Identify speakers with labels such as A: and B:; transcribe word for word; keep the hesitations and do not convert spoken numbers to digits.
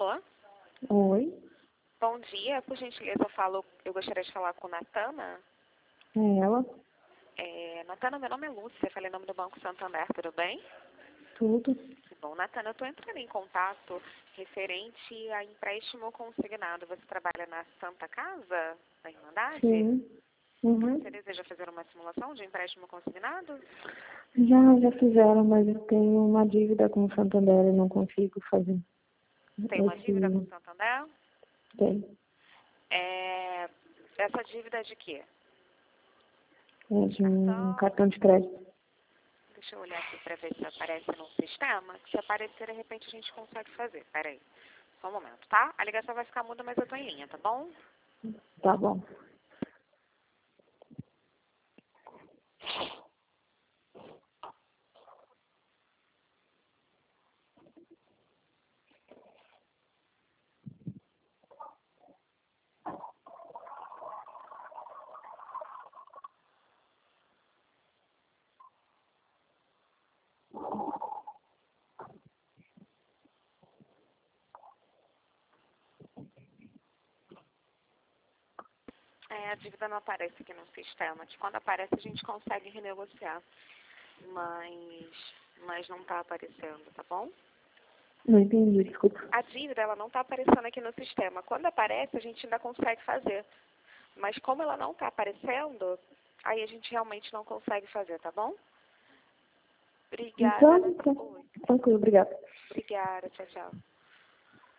A: Alô?
B: Oi,
A: Bom dia, por gentileza, eu falo, eu gostaria de falar com Natana.
B: é ela?
A: É, Natana, meu nome é Lúcia, falei em nome do Banco Santander, tudo bem?
B: Tudo?
A: Bom, Natana, eu estou entrando em contato referente a empréstimo consignado. Você trabalha na Santa Casa, da Irmandade?
B: Sim. Uhum.
A: Você deseja fazer uma simulação de empréstimo consignado?
B: Já, já fizeram, mas eu tenho uma dívida com o Santander e não consigo fazer.
A: Tem uma dívida com o
B: Esse
A: Santander?
B: tem.
A: É, essa dívida é de quê?
B: É de um
A: Cartão?
B: cartão de crédito.
A: Deixa eu olhar aqui para ver se aparece no sistema. Se aparecer, de repente a gente consegue fazer. Pera aí. Só um momento, tá? A ligação vai ficar muda, mas eu tô em linha, tá bom?
B: Tá bom.
A: É, a dívida não aparece aqui no sistema. Que quando aparece, a gente consegue renegociar. Mas, mas não tá aparecendo, tá bom?
B: Não entendi, desculpa.
A: A dívida, ela não tá aparecendo aqui no sistema. Quando aparece, a gente ainda consegue fazer. Mas como ela não tá aparecendo, aí a gente realmente não consegue fazer, tá bom? Obrigada.
B: Então, tá.
A: Oi.
B: Tranquilo, obrigada.
A: Obrigada. Tchau, tchau.